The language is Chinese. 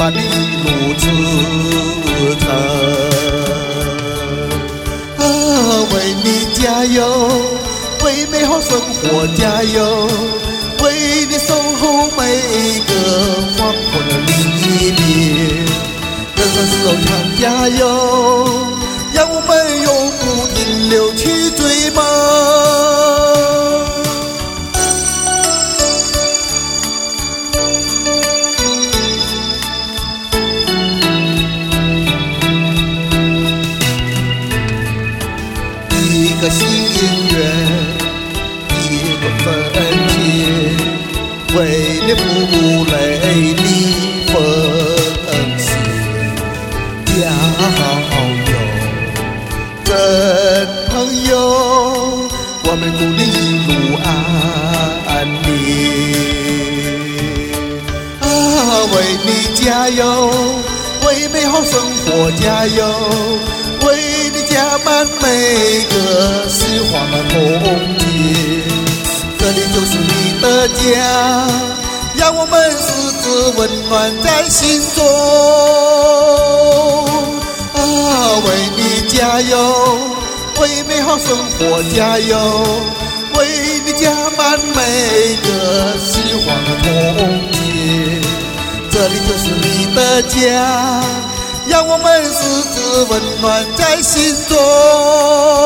伴你一路驰骋。为你加油，为美好生活加油，为你守候每一个黄昏的离别。人生是首场加油，让我们永不停留去追梦。一个心愿，一个分天，为你不泪你奉献。加油，真朋友，我们祝你一路安宁。为你加油，为美好生活加油，为你加满每个希望的梦境。这里就是你的家，让我们日子温暖在心中。为你加油，为美好生活加油，为你加满每个希望的梦境。这里就是你的家，让我们日子温暖在心中。